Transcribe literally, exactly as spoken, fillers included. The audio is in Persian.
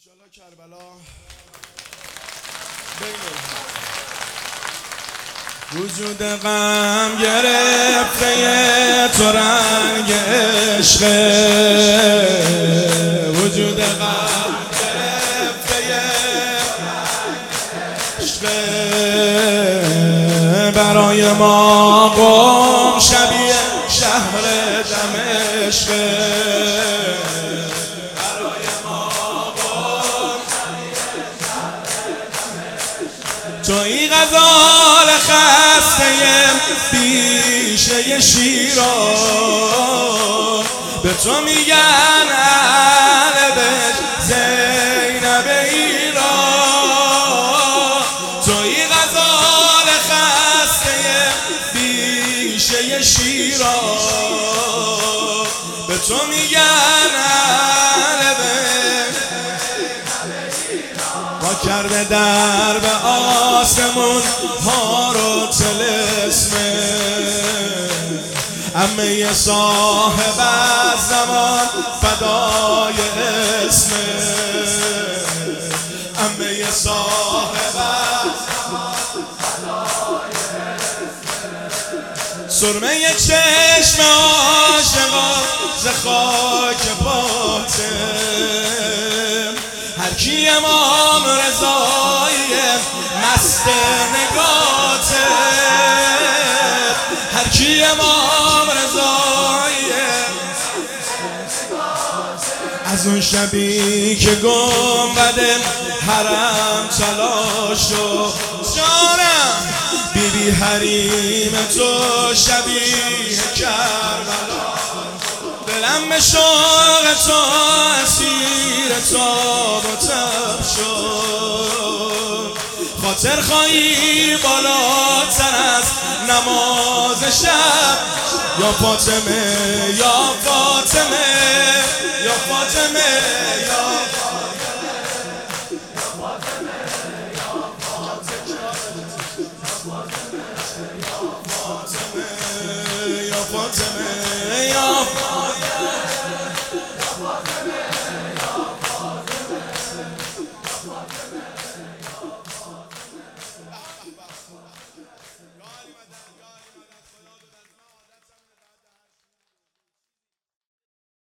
انشالله کربلا بین وجود غم گرفته تو رنگ عشقه، وجود غم گرفته عشقه، برای ما قم شبیه شهر دمشقه، توی غزال خسته بیشه شیراز، به تو میگن اهل بیت زینب ایران، توی غزال خسته بیشه شیراز، به تو میگن اهل بیت ما کرده در به آسمون ها رو طلسمه، عمه صاحب از زمان فدای اسمه، عمه صاحب از زمان فدای اسمه، سرمه چشم عاشقا ز خاک باطن، هر کی امام رضایی مست نگاته، هر کی امام رضایی از اون شبی که گنبد حرم تلاش شد، جانم بی بی حریم تو شبیه کربلا، دلم به شوق تو اسیر تاب و تب شد، خاطر خواهی بالاتر از نماز شب، یا فاطمه یا فاطمه یا فاطمه یا